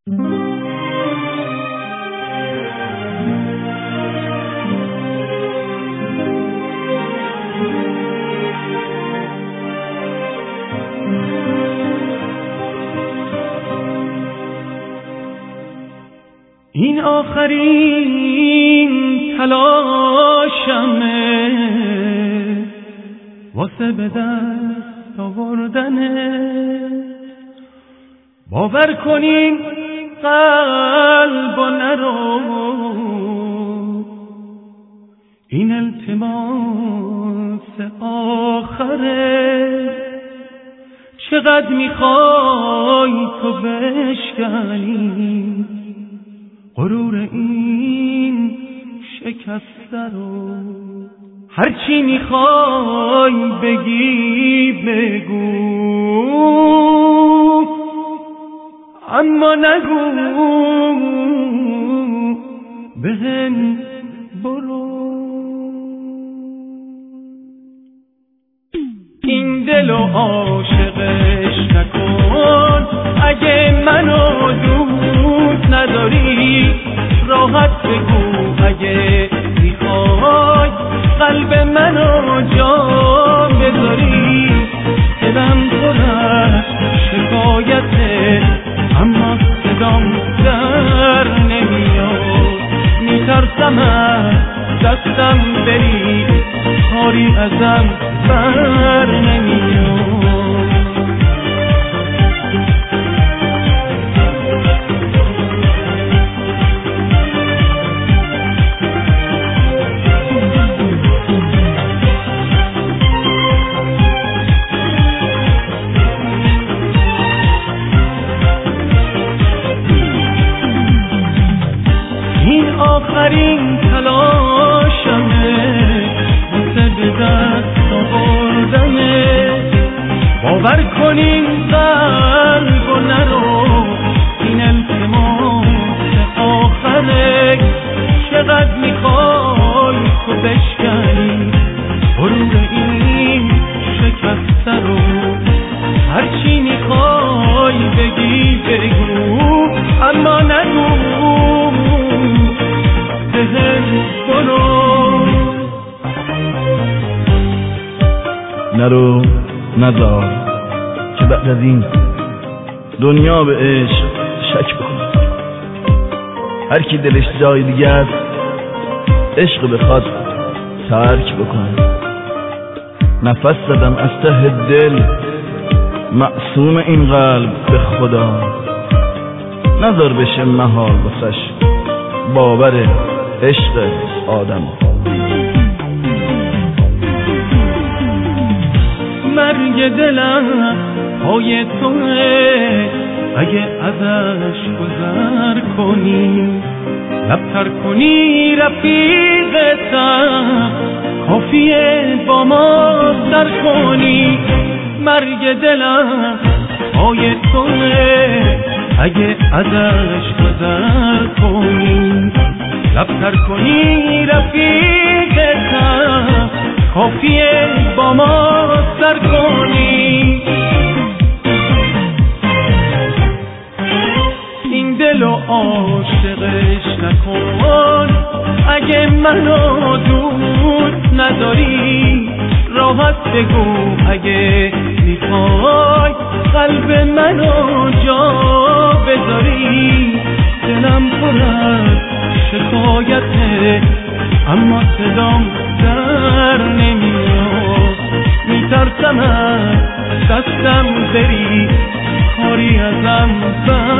این آخرین تلاشمه واسه به دست آوردنه. باور کنین قلب و نرو، این التماس آخره. چقدر میخوای تو بشکنی غرور این شکسته رو؟ هرچی میخوای بگی بگو، اما نگو بهم برو. این دلو عاشقش نکن، اگه منو دوست نداری راحت بگو. اگه میخوای قلب منو جا بذاری، دلم پر از شکایته اما صدام در نمیاد. میترسم از دستم بری، کاری ازم بر نمیاد. آخرین تلاشمه واسه به دست آوردنه. باور کنین قلب و نرو، این التماس آخره. چقدر میخوای تو بشکنی غرور این شکسته رو؟ هرچی میخوای بگی بگو، اما نگو نرو نذار که بعد از این دنیا به عشق شک بکنه. هر کی دلش جای دیگه است عشق بخواد ترک بکنه. نفس زدم از ته دل معصوم این قلب به خدا، نذار بشه محال واسش باور عشق آدم. مرگ دلم پای توه، اگه ازش گذر کنی لبتر کنی رفیقتم، کافیه با ما سر کنی. مرگ دلم پای توه، اگه ازش گذر کنی لبتر کنی رفیقتم، کافیه با ما سر کنی. این دلو عاشقش نکن، اگه منو دوست نداری راحت بگو. اگه میخوای قلب منو جا بذاری، دلم پر از شکایته اما صدام در نمیاد. میترسم از دستم بری، کاری ازم بر